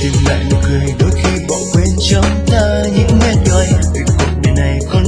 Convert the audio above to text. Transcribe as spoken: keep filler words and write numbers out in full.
tìm lại nụ cười đôi khi bỏ quên trong ta những mệt nhoài. Đời cuộc đời này có